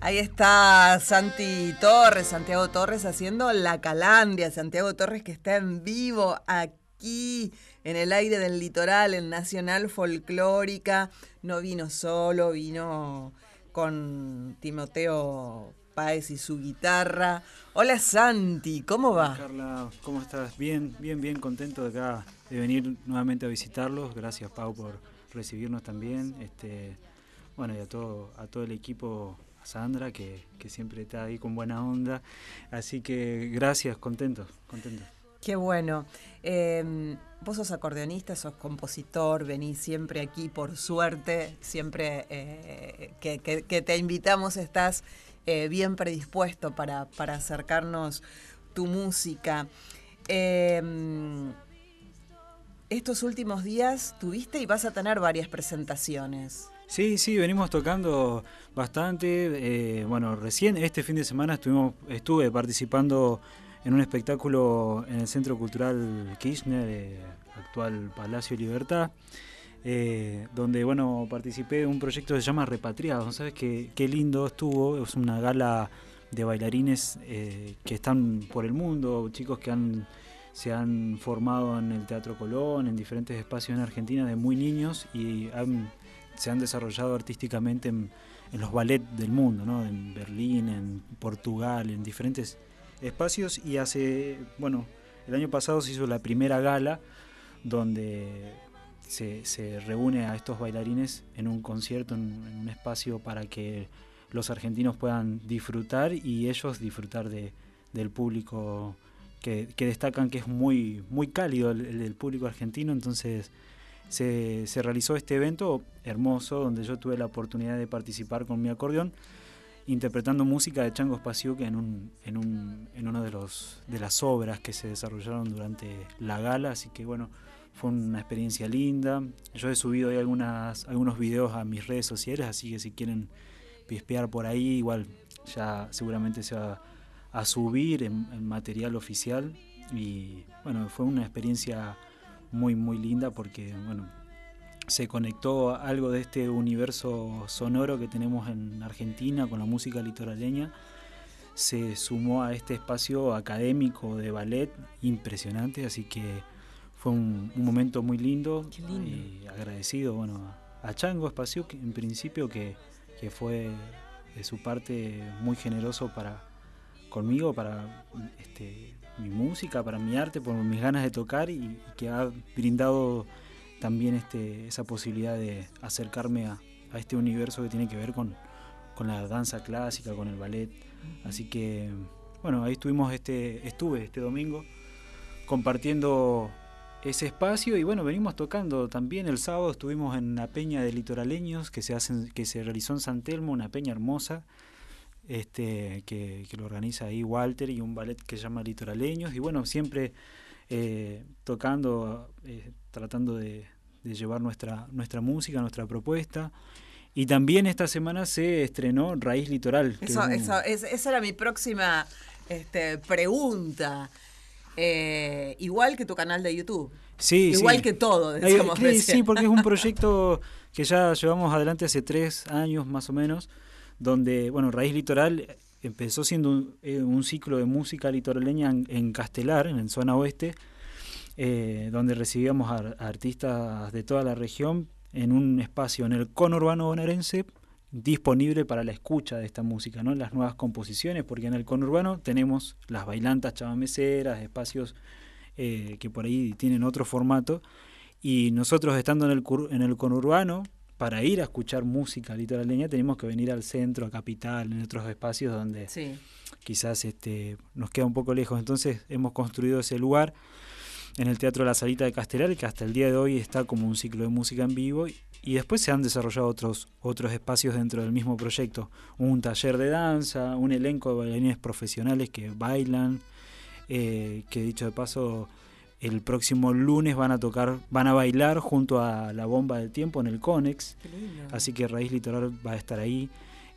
Ahí está Santi Torres, Santiago Torres haciendo La Calandria. Santiago Torres que está en vivo aquí en el aire del litoral, en Nacional Folclórica. No vino solo, vino con Timoteo Páez y su guitarra. Hola Santi, ¿cómo va? Hola Carla, ¿cómo estás? Bien, contento de acá de venir nuevamente a visitarlos. Gracias Pau por recibirnos también. Bueno, y a todo el equipo, a Sandra, que siempre está ahí con buena onda. Así que gracias, contento. Qué bueno. Vos sos acordeonista, sos compositor, venís siempre aquí por suerte, siempre que te invitamos estás bien predispuesto para acercarnos tu música. Estos últimos días tuviste y vas a tener varias presentaciones. Sí, venimos tocando bastante. Bueno, recién este fin de semana estuve participando en un espectáculo en el Centro Cultural Kirchner, actual Palacio Libertad, donde bueno participé de un proyecto que se llama Repatriados. ¿Sabes qué lindo estuvo? Es una gala de bailarines que están por el mundo, chicos que se han formado en el Teatro Colón, en diferentes espacios en Argentina de muy niños y se han desarrollado artísticamente en los ballets del mundo, ¿no? En Berlín, en Portugal, en diferentes espacios. Y el año pasado se hizo la primera gala donde se reúne a estos bailarines en un concierto, en un espacio para que los argentinos puedan disfrutar y ellos disfrutar del público que destacan que es muy, muy cálido el público argentino. Entonces se realizó este evento hermoso donde yo tuve la oportunidad de participar con mi acordeón interpretando música de Chango Spasiuk en uno de las obras que se desarrollaron durante la gala. Así que bueno, fue una experiencia linda. Yo he subido ahí algunos videos a mis redes sociales, así que si quieren pispear por ahí, igual ya seguramente se va a subir en material oficial. Y bueno, fue una experiencia muy, muy linda porque bueno, se conectó algo de este universo sonoro que tenemos en Argentina con la música litoraleña, se sumó a este espacio académico de ballet impresionante, así que fue un momento muy lindo. Qué lindo. Y agradecido a Chango Spasiuk en principio que fue de su parte muy generoso conmigo, para mi música, para mi arte, por mis ganas de tocar y que ha brindado también esa posibilidad de acercarme a este universo que tiene que ver con la danza clásica, con el ballet. Así que bueno, ahí estuve este domingo compartiendo ese espacio y bueno, venimos tocando también. El sábado estuvimos en una peña de litoraleños que se realizó en San Telmo, una peña hermosa, que lo organiza ahí Walter, y un ballet que se llama Litoraleños. Y bueno, siempre tocando, tratando de llevar nuestra música, nuestra propuesta. Y también esta semana se estrenó Raíz Litoral. Esa era mi próxima pregunta. Igual que tu canal de YouTube. Sí, igual que todo, decíamos sí, porque es un proyecto que ya llevamos adelante hace 3 años más o menos, donde, bueno, Raíz Litoral empezó siendo un ciclo de música litoraleña en Castelar, en la zona oeste, donde recibíamos a artistas de toda la región en un espacio en el conurbano bonaerense disponible para la escucha de esta música, ¿no? Las nuevas composiciones, porque en el conurbano tenemos las bailantas chamameceras, espacios que por ahí tienen otro formato, y nosotros estando en el conurbano, para ir a escuchar música litoraleña tenemos que venir al centro, a Capital, en otros espacios donde quizás nos queda un poco lejos. Entonces hemos construido ese lugar en el Teatro La Salita de Castelar, que hasta el día de hoy está como un ciclo de música en vivo, y después se han desarrollado otros espacios dentro del mismo proyecto. Un taller de danza, un elenco de bailarines profesionales que bailan, que dicho de paso, el próximo lunes van a bailar junto a La Bomba del Tiempo en el Conex. Así que Raíz Litoral va a estar ahí.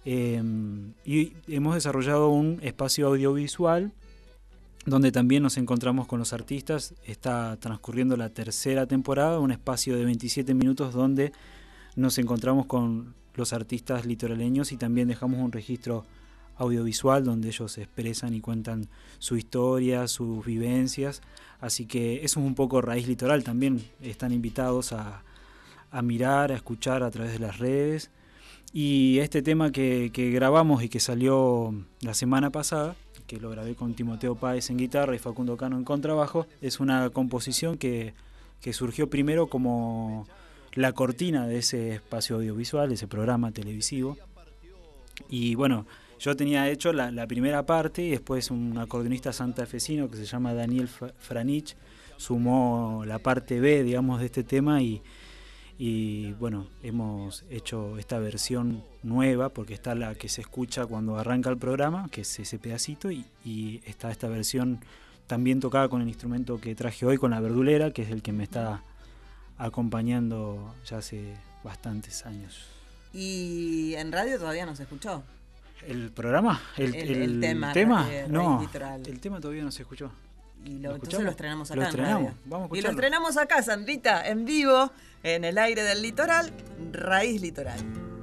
Y hemos desarrollado un espacio audiovisual donde también nos encontramos con los artistas. Está transcurriendo la 3ª temporada, un espacio de 27 minutos donde nos encontramos con los artistas litoraleños y también dejamos un registro audiovisual donde ellos expresan y cuentan su historia, sus vivencias. Así que eso es un poco Raíz Litoral. También están invitados a mirar, a escuchar a través de las redes. Y este tema que grabamos y que salió la semana pasada, que lo grabé con Timoteo Páez en guitarra y Facundo Cano en contrabajo, es una composición que surgió primero como la cortina de ese espacio audiovisual, de ese programa televisivo. Y bueno, yo tenía hecho la primera parte y después un acordeonista santafesino que se llama Daniel Franich sumó la parte B, digamos, de este tema y bueno, hemos hecho esta versión nueva porque está la que se escucha cuando arranca el programa, que es ese pedacito, y está esta versión también tocada con el instrumento que traje hoy, con la verdulera, que es el que me está acompañando ya hace bastantes años. ¿Y en radio todavía no se escuchó? ¿El programa? ¿El tema? No, el tema todavía no se escuchó. Y entonces lo estrenamos acá. Lo estrenamos, vamos a escucharlo. Y lo estrenamos acá, Sandrita, en vivo, en el aire del litoral, Raíz Litoral.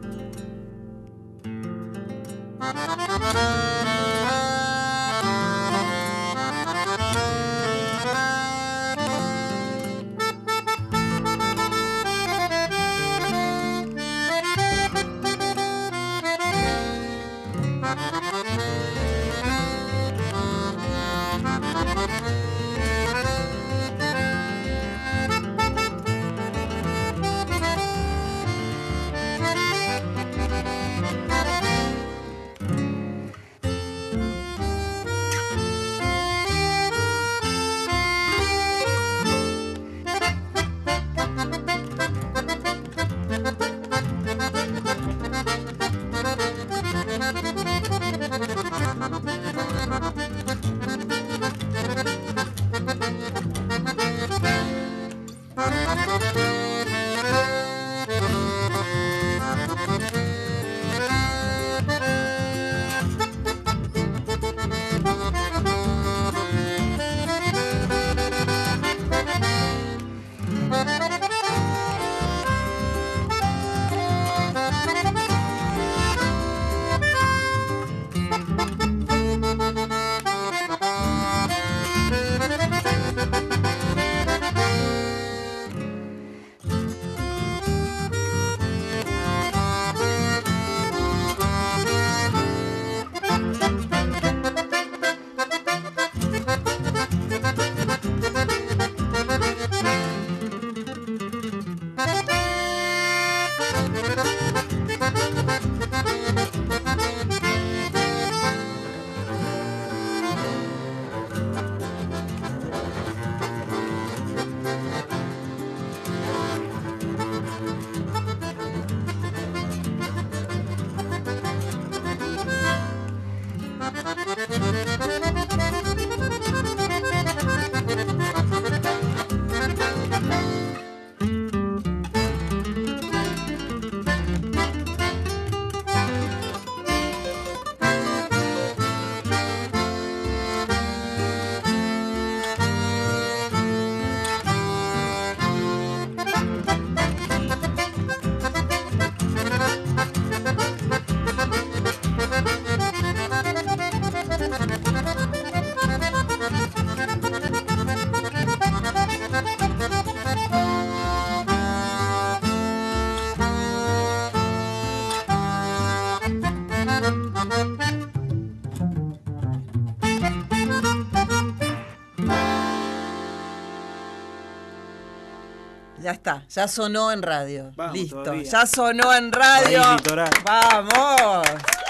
Ya está, ya sonó en radio. Vamos, listo, todavía. Ya sonó en radio. Raíz Litoral. ¡Vamos!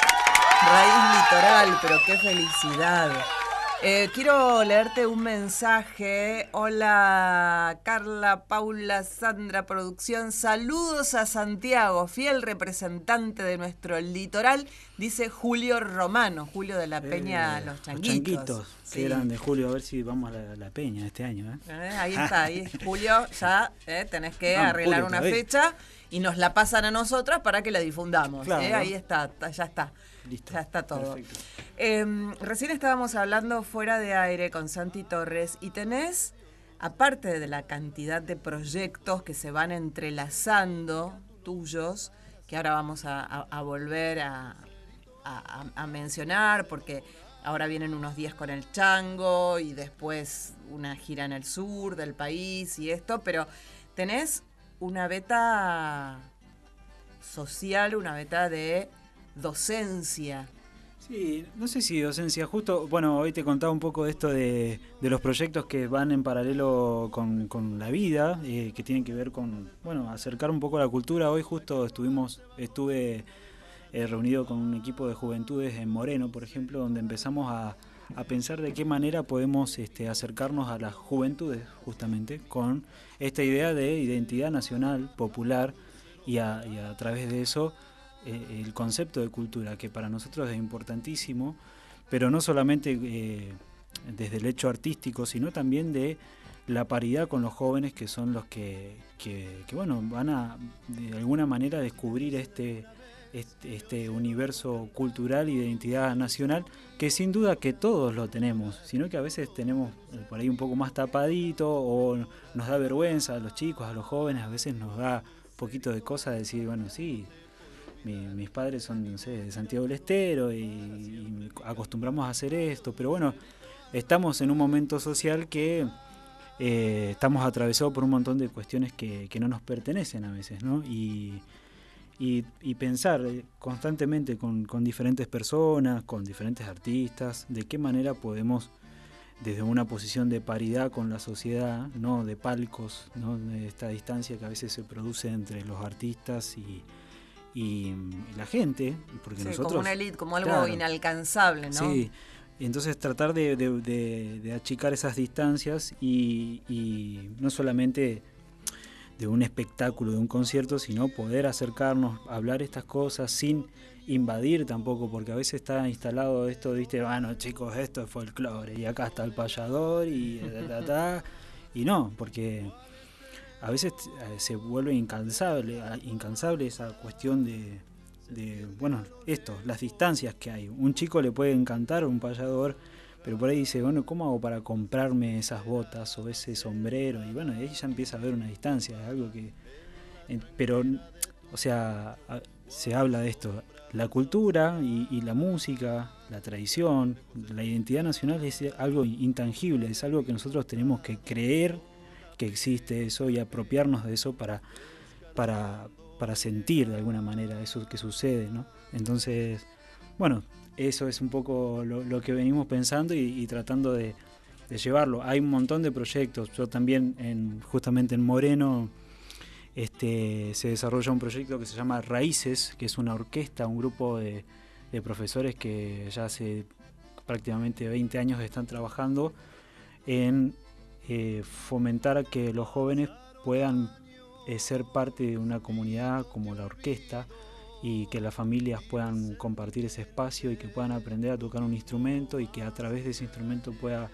Raíz Litoral, pero qué felicidad. Quiero leerte un mensaje. Hola, Carla, Paula, Sandra, producción. Saludos a Santiago, fiel representante de nuestro litoral, dice Julio Romano, Julio de la Peña Los Changuitos. Qué grande, Julio, a ver si vamos a la Peña este año. Ahí está, ahí Julio, ya tenés que arreglar Julio, una fecha y nos la pasan a nosotras para que la difundamos. Claro. Ahí está, ya está. Listo. Ya está todo. Perfecto. Recién estábamos hablando fuera de aire con Santi Torres y tenés, aparte de la cantidad de proyectos que se van entrelazando tuyos, que ahora vamos a volver a a mencionar, porque ahora vienen unos días con el Chango y después una gira en el sur del país y esto, pero tenés una beta social, una beta de docencia. Sí, no sé si docencia, justo, bueno, hoy te contaba un poco de esto de los proyectos que van en paralelo con la vida, que tienen que ver con, bueno, acercar un poco la cultura. Hoy justo estuve reunido con un equipo de juventudes en Moreno, por ejemplo, donde empezamos a pensar de qué manera podemos acercarnos a las juventudes, justamente, con esta idea de identidad nacional, popular, y a través de eso el concepto de cultura, que para nosotros es importantísimo, pero no solamente desde el hecho artístico, sino también de la paridad con los jóvenes, que son los que bueno, van a de alguna manera descubrir este universo cultural y de identidad nacional, que sin duda que todos lo tenemos, sino que a veces tenemos por ahí un poco más tapadito, o nos da vergüenza a los chicos, a los jóvenes, a veces nos da un poquito de cosa decir, bueno, sí, mis padres son, no sé, de Santiago del Estero y acostumbramos a hacer esto, pero bueno, estamos en un momento social que estamos atravesados por un montón de cuestiones que no nos pertenecen a veces, ¿no? Y pensar constantemente con diferentes personas, con diferentes artistas, de qué manera podemos, desde una posición de paridad con la sociedad, no de palcos, no de esta distancia que a veces se produce entre los artistas y la gente, porque sí, nosotros, como una élite, como algo claro, inalcanzable, ¿no? Sí, y entonces tratar de achicar esas distancias y no solamente de un espectáculo, de un concierto, sino poder acercarnos, hablar estas cosas sin invadir tampoco, porque a veces está instalado esto, viste, bueno, chicos, esto es folclore y acá está el payador y y no, porque a veces se vuelve incansable esa cuestión de bueno, las distancias que hay. Un chico le puede encantar un payador, pero por ahí dice, bueno, ¿cómo hago para comprarme esas botas o ese sombrero? Y bueno, ahí ya empieza a haber una distancia, es algo que... pero, o sea, se habla de esto, la cultura y la música, la tradición, la identidad nacional es algo intangible, es algo que nosotros tenemos que creer que existe eso y apropiarnos de eso para sentir de alguna manera eso que sucede, ¿no? Entonces, bueno, eso es un poco lo que venimos pensando y tratando de llevarlo. Hay un montón de proyectos. Yo también, justamente en Moreno, se desarrolla un proyecto que se llama Raíces, que es una orquesta, un grupo de profesores que ya hace prácticamente 20 años están trabajando en fomentar que los jóvenes puedan ser parte de una comunidad como la orquesta, y que las familias puedan compartir ese espacio y que puedan aprender a tocar un instrumento y que a través de ese instrumento pueda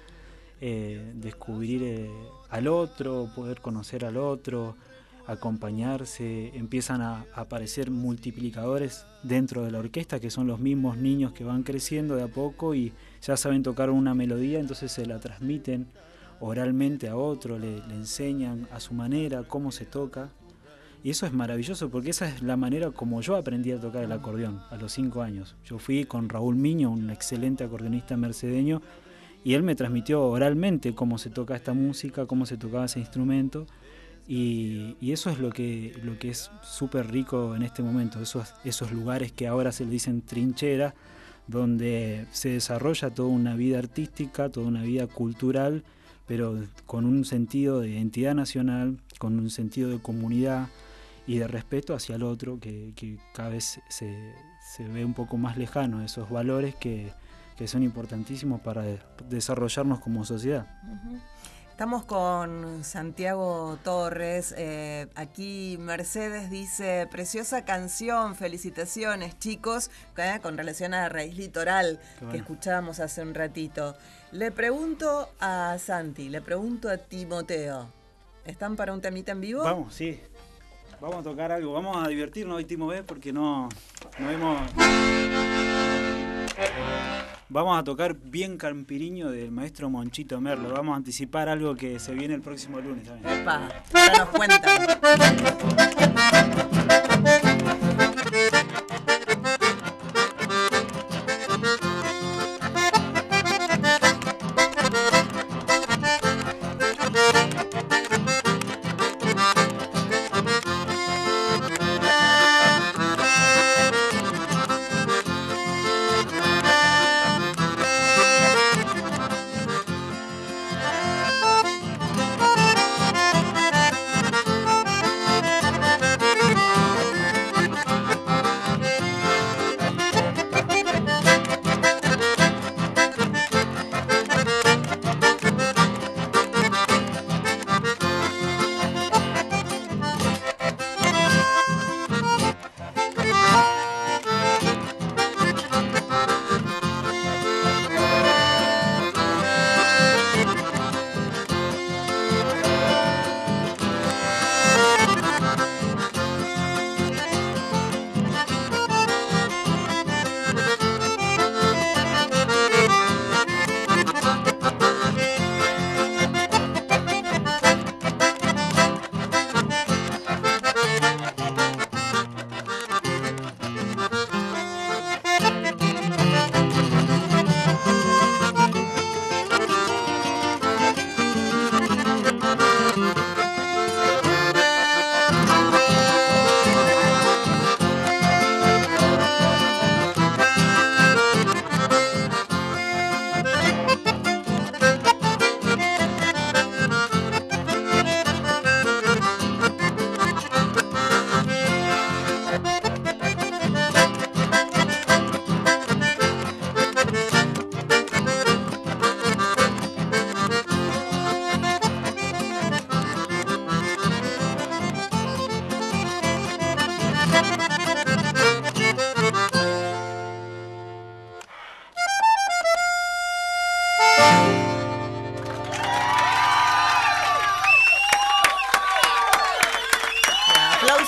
descubrir al otro, poder conocer al otro, acompañarse. Empiezan a aparecer multiplicadores dentro de la orquesta, que son los mismos niños que van creciendo de a poco y ya saben tocar una melodía, entonces se la transmiten oralmente a otro, le enseñan a su manera cómo se toca. Y eso es maravilloso, porque esa es la manera como yo aprendí a tocar el acordeón a los 5 años. Yo fui con Raúl Miño, un excelente acordeonista mercedeño, y él me transmitió oralmente cómo se toca esta música, cómo se tocaba ese instrumento, y eso es lo que es súper rico en este momento, esos lugares que ahora se le dicen trinchera, donde se desarrolla toda una vida artística, toda una vida cultural, pero con un sentido de identidad nacional, con un sentido de comunidad y de respeto hacia el otro, que cada vez se ve un poco más lejano, esos valores que son importantísimos para desarrollarnos como sociedad. Uh-huh. Estamos con Santiago Torres. Aquí Mercedes dice, preciosa canción, felicitaciones chicos, con relación a Raíz Litoral, bueno, que escuchábamos hace un ratito. Le pregunto a Santi, le pregunto a Timoteo, ¿están para un temita en vivo? Vamos, sí. Vamos a tocar algo, vamos a divertirnos hoy, Timo, porque no hemos... Vamos a tocar Bien Campiriño del maestro Monchito Merlo. Vamos a anticipar algo que se viene el próximo lunes también. Epa, ahora nos cuentan.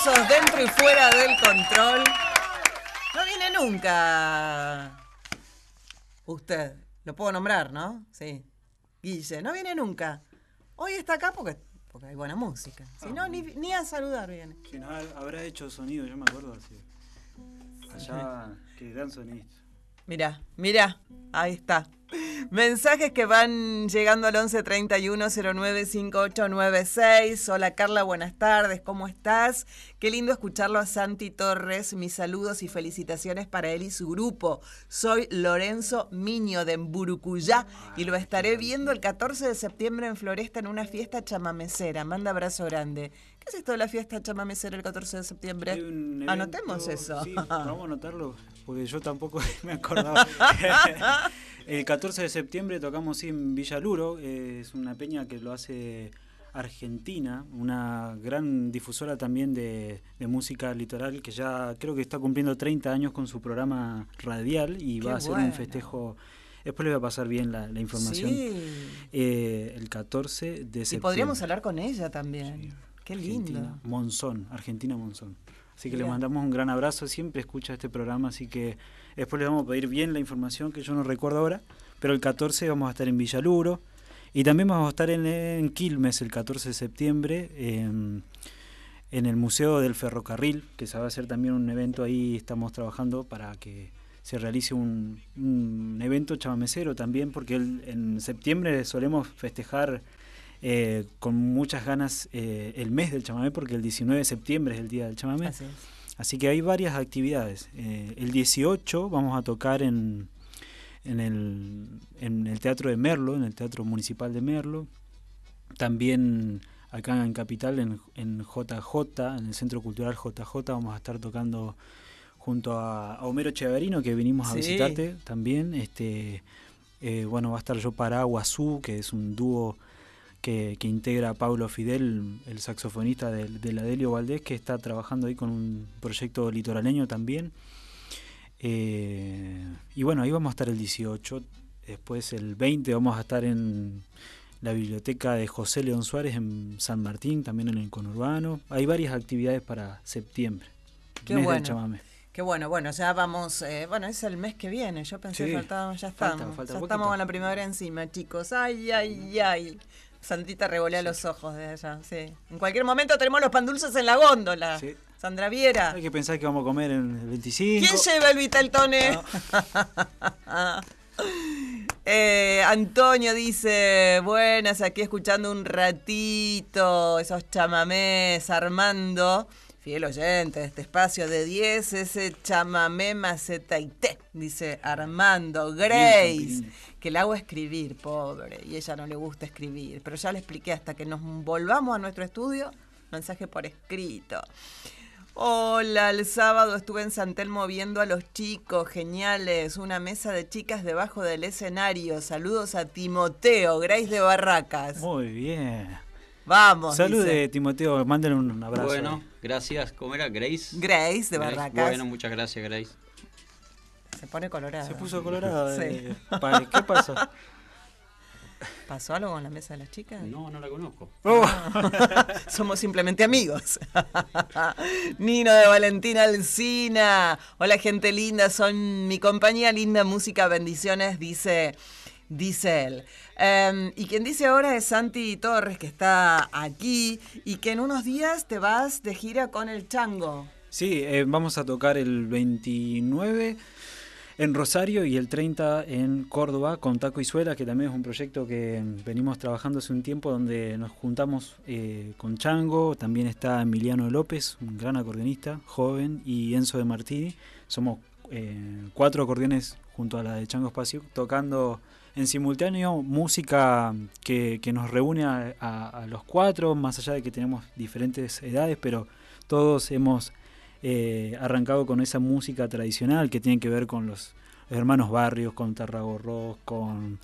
aplausos dentro y fuera del control. No viene nunca. Usted, lo puedo nombrar, ¿no? Sí. Guille, no viene nunca. Hoy está acá porque hay buena música. Si no, ni a saludar viene. Si no, habrá hecho sonido, yo me acuerdo así. Allá, qué gran sonista. Mirá, ahí está. Mensajes que van llegando al 11 31 09 5896. Hola Carla, buenas tardes, ¿cómo estás? Qué lindo escucharlo a Santi Torres. Mis saludos y felicitaciones para él y su grupo. Soy Lorenzo Miño de Mburucuyá y lo estaré viendo el 14 de septiembre en Floresta en una fiesta chamamecera. Manda abrazo grande. ¿Qué es esto de la fiesta chamamecera el 14 de septiembre? Anotemos eso. Sí, vamos a anotarlo, porque yo tampoco me acordaba. El 14 de septiembre tocamos en Villaluro, es una peña que lo hace Argentina, una gran difusora también de música litoral, que ya creo que está cumpliendo 30 años con su programa radial y va a hacer un festejo. Después le voy a pasar bien la información. Sí. El 14 de septiembre. Y podríamos hablar con ella también. Sí. Qué lindo. Argentina Monzón. Así que le mandamos un gran abrazo, siempre escucha este programa, así que después le vamos a pedir bien la información que yo no recuerdo ahora, pero el 14 vamos a estar en Villaluro y también vamos a estar en Quilmes el 14 de septiembre en el Museo del Ferrocarril, que se va a hacer también un evento ahí, estamos trabajando para que se realice un evento chamamecero también, porque en septiembre solemos festejar con muchas ganas el mes del chamamé, porque el 19 de septiembre es el día del chamamé. Así que hay varias actividades. El 18 vamos a tocar en el Teatro de Merlo, en el Teatro Municipal de Merlo. También acá en Capital, en JJ, en el Centro Cultural JJ, vamos a estar tocando junto a Homero Cheverino, que vinimos a visitarte también. Va a estar Yo Pará Guazú, que es un dúo que integra a Paulo Fidel, el saxofonista del Adelio Valdés, que está trabajando ahí con un proyecto litoraleño también. Y bueno, ahí vamos a estar el 18. Después el 20 vamos a estar en la biblioteca de José León Suárez en San Martín, también en el conurbano. Hay varias actividades para septiembre. Qué mes bueno. Del chamamé. Qué bueno, ya vamos, es el mes que viene, yo pensé que faltaba, ya estamos. Ya estamos con la primavera encima, chicos. Ay. Santita revolea los ojos desde allá, sí. En cualquier momento tenemos los pan dulces en la góndola. Sí. Sandra Viera. Hay que pensar que vamos a comer en el 25. ¿Quién lleva el Vitaltone? Antonio dice, buenas, aquí escuchando un ratito esos chamamés, Armando, fiel oyente de este espacio de 10, ese chamamé maceta y té, dice Armando. Grace, que la hago escribir, pobre, y ella no le gusta escribir, pero ya le expliqué, hasta que nos volvamos a nuestro estudio, mensaje por escrito. Hola, el sábado estuve en San Telmo viendo a los chicos, geniales, una mesa de chicas debajo del escenario. Saludos a Timoteo, Grace de Barracas. Muy bien. Vamos. Salude, Timoteo, mándenle un abrazo. Bueno, gracias. ¿Cómo era? Grace. Grace de Barracas. Bueno, muchas gracias, Grace. Se pone colorada. Se puso colorada. Sí. ¿Qué pasó? ¿Pasó algo con la mesa de las chicas? No la conozco. Somos simplemente amigos. Nino de Valentina Alsina. Hola, gente linda, son mi compañía, linda música, bendiciones, dice él. Y quien dice ahora es Santi Torres, que está aquí y que en unos días te vas de gira con el Chango. Sí, vamos a tocar el 29 en Rosario y el 30 en Córdoba con Taco y Suela, que también es un proyecto que venimos trabajando hace un tiempo, donde nos juntamos con Chango. También está Emiliano López, un gran acordeonista, joven, y Enzo de Martini. Somos 4 acordeones junto a la de Chango Espacio, tocando en simultáneo música que nos reúne a los 4, más allá de que tenemos diferentes edades, pero todos hemos arrancado con esa música tradicional que tiene que ver con los hermanos Barrios, con Tarragorros, con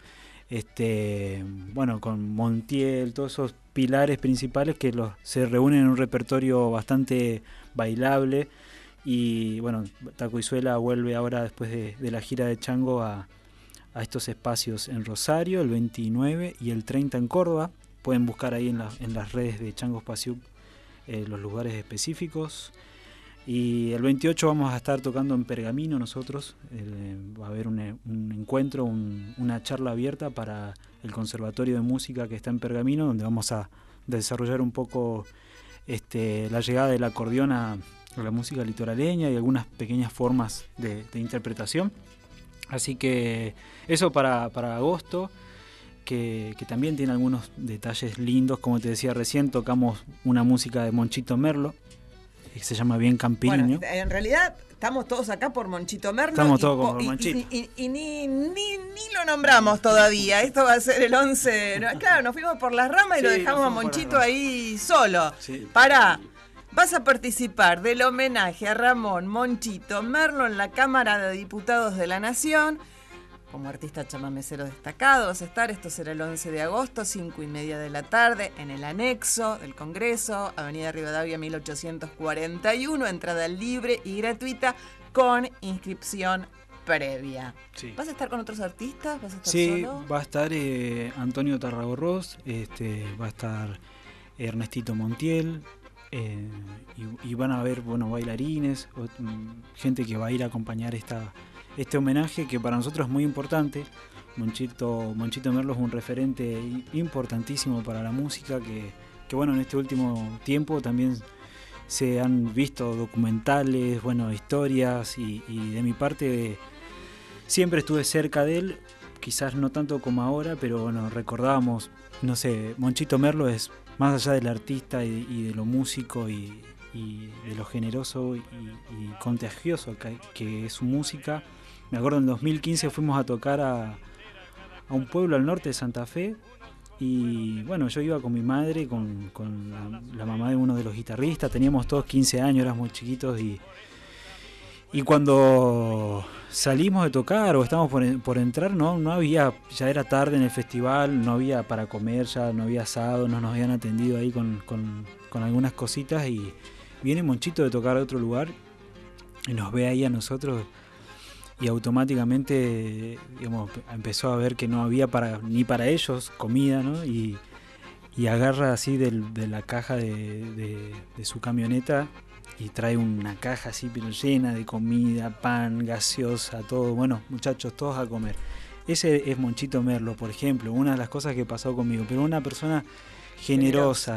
con Montiel, todos esos pilares principales que se reúnen en un repertorio bastante bailable. Y bueno, Taco y Suela vuelve ahora después de la gira de Chango a estos espacios en Rosario, el 29 y el 30 en Córdoba. Pueden buscar ahí en las redes de Chango Espacio los lugares específicos. Y el 28 vamos a estar tocando en Pergamino nosotros. Va a haber un encuentro, una charla abierta para el Conservatorio de Música que está en Pergamino, donde vamos a desarrollar un poco la llegada del acordeón a la música litoraleña y algunas pequeñas formas de interpretación. Así que eso para agosto, que también tiene algunos detalles lindos. Como te decía recién, tocamos una música de Monchito Merlo, que se llama Bien Campiriño. Bueno, en realidad estamos todos acá por Monchito Merlo. Estamos todos por Monchito. Y ni lo nombramos todavía. Esto va a ser el 11. Claro, nos fuimos por las ramas y Sí, lo dejamos a Monchito ahí solo. Sí. Vas a participar del homenaje a Ramón Monchito Merlo en la Cámara de Diputados de la Nación. Como artista chamamecero destacado vas a estar, esto será el 11 de agosto, 5:30 de la tarde, en el anexo del Congreso, Avenida Rivadavia 1841, entrada libre y gratuita con inscripción previa. Sí. ¿Vas a estar con otros artistas? ¿Vas a estar Sí, solo? va a estar Antonio Tarragorros, va a estar Ernestito Montiel, y van a haber bailarines, gente que va a ir a acompañar este homenaje que para nosotros es muy importante. Monchito Merlo es un referente importantísimo para la música que en este último tiempo también se han visto documentales, historias y de mi parte siempre estuve cerca de él, quizás no tanto como ahora, pero recordábamos, Monchito Merlo es más allá del artista y de lo músico y de lo generoso y contagioso que es su música. Me acuerdo en 2015 fuimos a tocar a un pueblo al norte de Santa Fe y yo iba con mi madre, con la mamá de uno de los guitarristas, teníamos todos 15 años, éramos muy chiquitos y cuando salimos de tocar o estábamos por entrar, no había, ya era tarde en el festival, no había para comer, ya no había asado, no nos habían atendido ahí con algunas cositas y viene Monchito de tocar a otro lugar y nos ve ahí a nosotros y automáticamente empezó a ver que no había ni para ellos comida, ¿no? Y agarra así de la caja de su camioneta y trae una caja así pero llena de comida, pan, gaseosa, todo. Bueno, muchachos, todos a comer. Ese es Monchito Merlo, por ejemplo, una de las cosas que pasó conmigo, pero una persona generosa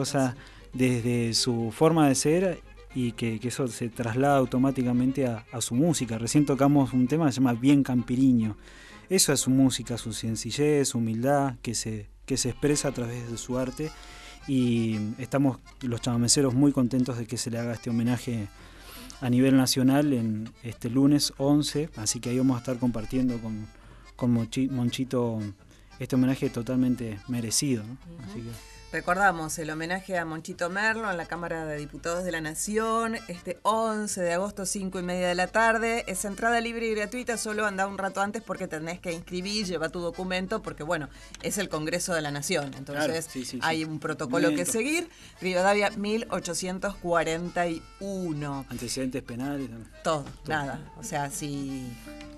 desde su forma de ser y que eso se traslada automáticamente a su música. Recién tocamos un tema que se llama Bien Campiriño. Eso es su música, su sencillez, su humildad, que se expresa a través de su arte. Y estamos los chamameceros muy contentos de que se le haga este homenaje a nivel nacional en este lunes 11. Así que ahí vamos a estar compartiendo con Monchito este homenaje totalmente merecido, ¿no? Uh-huh. Así que recordamos el homenaje a Monchito Merlo en la Cámara de Diputados de la Nación, este 11 de agosto, 5:30 de la tarde. Es entrada libre y gratuita, solo anda un rato antes porque tenés que inscribir, lleva tu documento, porque es el Congreso de la Nación. Entonces claro, sí. hay un protocolo que seguir. Rivadavia 1841. Antecedentes penales. Todo, nada. O sea, si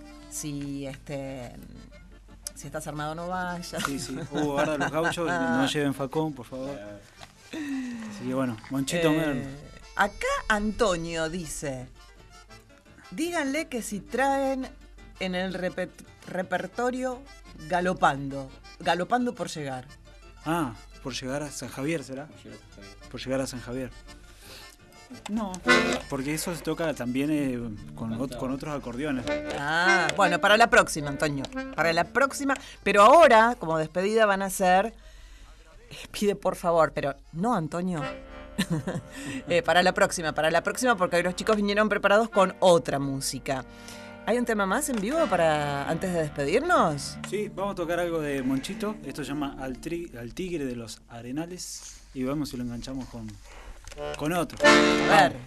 estás armado no vayas. Sí. Ahora los gauchos no lleven facón, por favor. Así que Monchito Merlo. Acá Antonio dice, díganle que si traen en el repertorio galopando por llegar. Ah, por llegar a San Javier, ¿será? Por llegar a San Javier. No, porque eso se toca también con otros acordeones. Bueno, para la próxima, Antonio. Para la próxima. Pero ahora, como despedida, van a ser... Pide por favor, pero no, Antonio. Para la próxima, porque hoy los chicos vinieron preparados con otra música. ¿Hay un tema más en vivo antes de despedirnos? Sí, vamos a tocar algo de Monchito. Esto se llama Al Tigre de los Arenales. Y vamos si lo enganchamos con otro. A ver.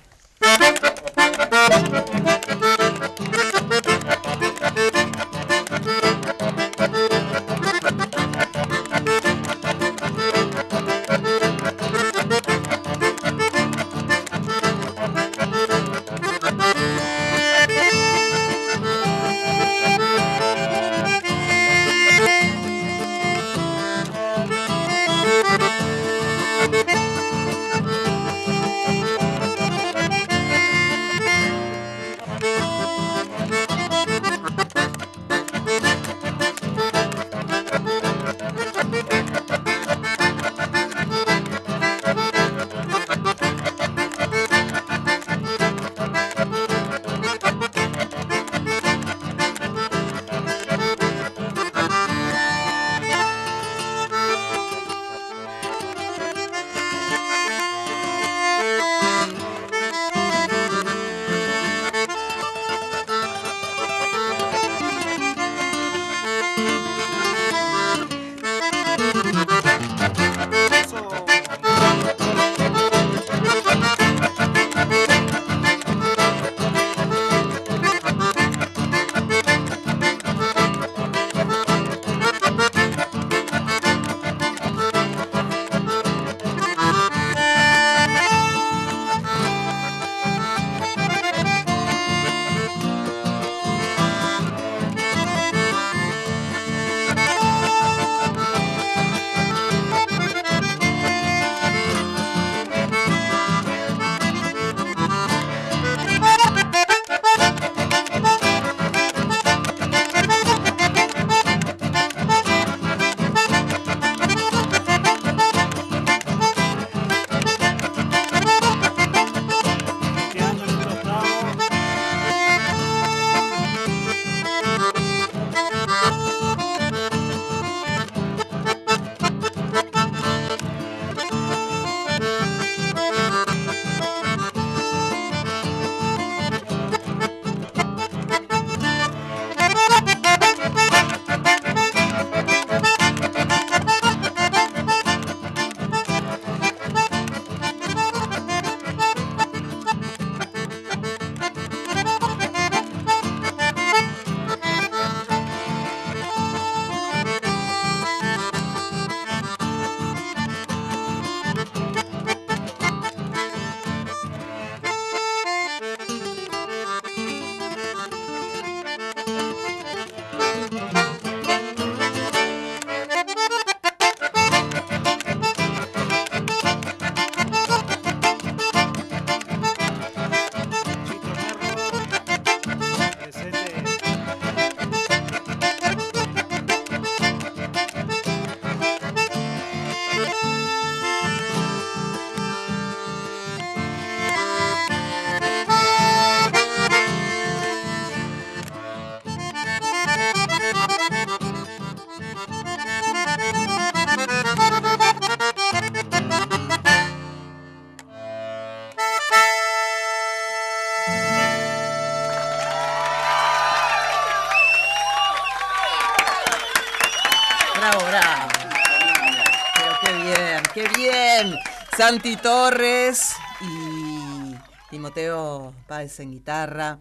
qué bien. Santi Torres y Timoteo Páez en guitarra.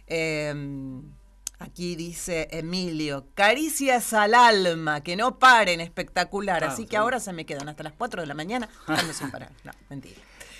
Aquí dice Emilio, caricias al alma, que no paren, espectacular. Así que ahora se me quedan hasta las 4 de la mañana, ando sin parar. No, mentira.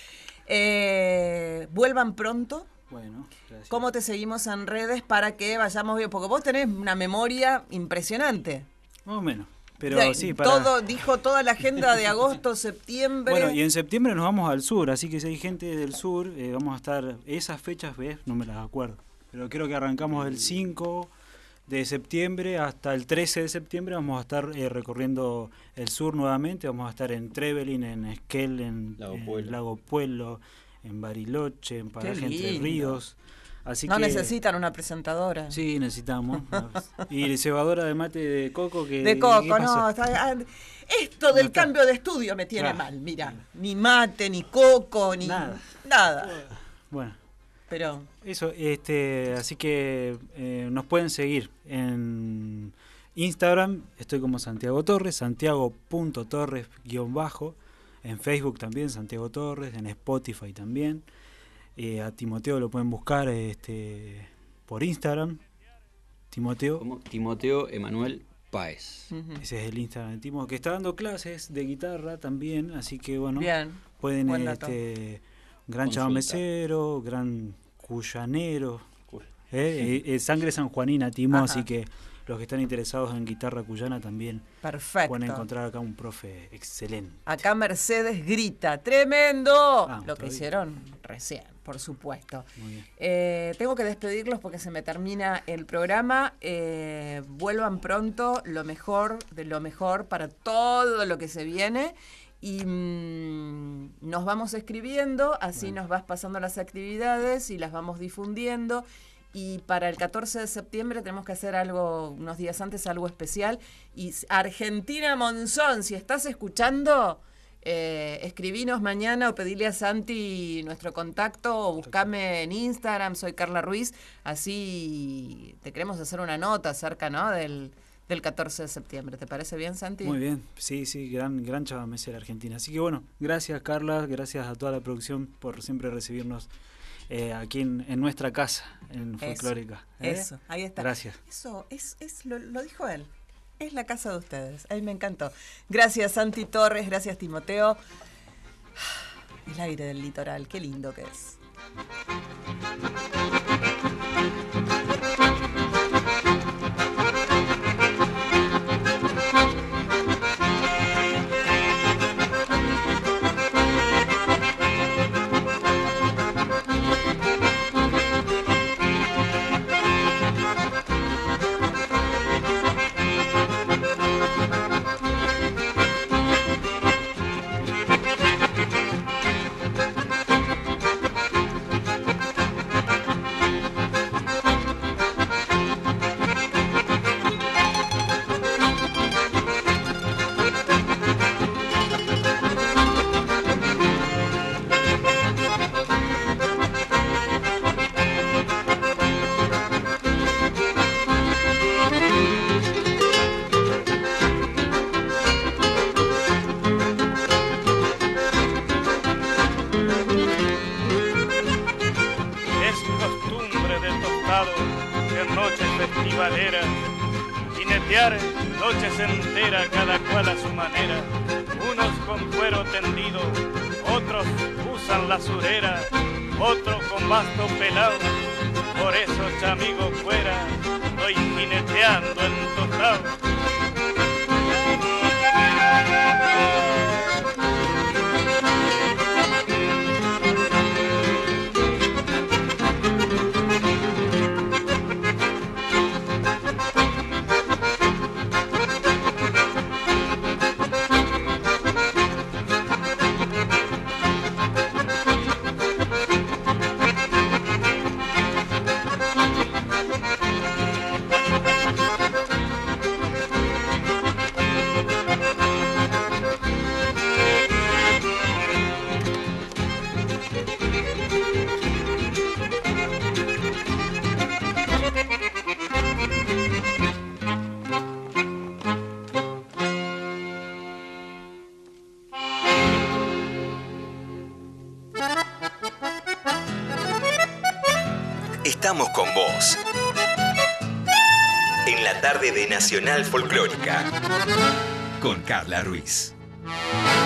Vuelvan pronto. Bueno, gracias. ¿Cómo te seguimos en redes para que vayamos bien? Porque vos tenés una memoria impresionante. Más o menos. Pero sí, para... Dijo toda la agenda de agosto, septiembre. Bueno, y en septiembre nos vamos al sur, así que si hay gente del sur, vamos a estar... Esas fechas, ¿ves? No me las acuerdo. Pero creo que arrancamos el 5 de septiembre hasta el 13 de septiembre. Vamos a estar recorriendo el sur nuevamente. Vamos a estar en Trevelin, en Esquel, en Lago Pueblo, en Bariloche, en Paraje Entre Ríos. Así no que, necesitan una presentadora. Sí, necesitamos. Y cebadora de mate de coco. De coco, no. Esto del cambio de estudio me tiene mal, mira. Ni mate, ni coco, ni nada. Bueno. Pero eso, así que nos pueden seguir en Instagram. Estoy como Santiago Torres, santiago.torres_. En Facebook también, Santiago Torres. En Spotify también. A Timoteo lo pueden buscar por Instagram. Timoteo. Como Timoteo Emanuel Páez. Ese es el Instagram de Timo, que está dando clases de guitarra también. Así que bueno, bien, pueden gran chamamecero, gran cuyanero, sangre sanjuanina, Timo. Ajá. Así que los que están interesados en guitarra cuyana también pueden encontrar acá un profe excelente. Acá Mercedes grita, ¡tremendo! Lo que hicieron recién, por supuesto. Muy bien. Tengo que despedirlos porque se me termina el programa. Vuelvan pronto, lo mejor de lo mejor para todo lo que se viene. Y nos vamos escribiendo, así nos vas pasando las actividades y las vamos difundiendo. Y para el 14 de septiembre tenemos que hacer algo, unos días antes, algo especial. Y Argentina Monzón, si estás escuchando, escribinos mañana o pedile a Santi nuestro contacto o buscame en Instagram, soy Carla Ruiz. Así te queremos hacer una nota acerca, ¿no?, del 14 de septiembre. ¿Te parece bien, Santi? Muy bien, sí, gran chamamecera Argentina. Así que bueno, gracias Carla, gracias a toda la producción por siempre recibirnos aquí en nuestra casa, en Folclórica. Eso, ahí está. Gracias. Eso, lo dijo él. Es la casa de ustedes. Ahí me encantó. Gracias, Santi Torres, gracias, Timoteo. El aire del litoral, qué lindo que es. Noches enteras, cada cual a su manera, unos con cuero tendido, otros usan la surera, otros con basto pelado, por eso chamigo fuera, estoy jineteando en tostado. estamos con vos. En la tarde de Nacional Folclórica, con Carla Ruiz.